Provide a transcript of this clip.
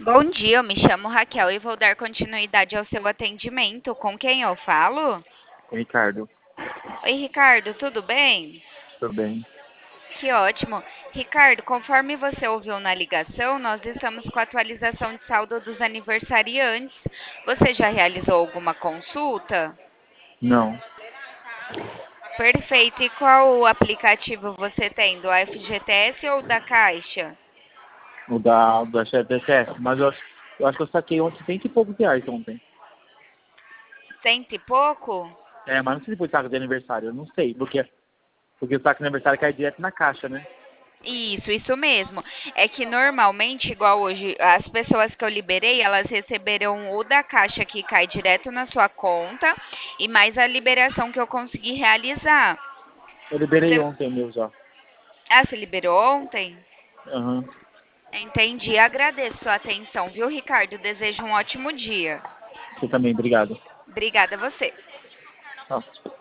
Bom dia, eu me chamo Raquel e vou dar continuidade ao seu atendimento. Com quem eu falo? Ricardo, Oi, Ricardo, tudo bem? tudo bem? Que ótimo. Ricardo, conforme você ouviu na ligação, nós estamos com a atualização de saldo dos aniversariantes. Você já realizou alguma consulta? Não, Perfeito. E qual aplicativo você tem? Do FGTS ou da Caixa? o da CPTS, mas eu acho que eu saquei ontem cento e poucos reais ontem. Cento e pouco? É, mas não sei se foi saco de aniversário, eu não sei, porque o saco de aniversário cai direto na caixa, né? Isso mesmo. É que normalmente, igual hoje, as pessoas que eu liberei, elas receberam o da Caixa que cai direto na sua conta e mais a liberação que eu consegui realizar. Eu liberei Você... ontem o meu já. Ah, você liberou ontem? Aham. Entendi. Agradeço sua atenção, viu, Ricardo? Desejo um ótimo dia. Você também, obrigado. Obrigada a você. Tchau.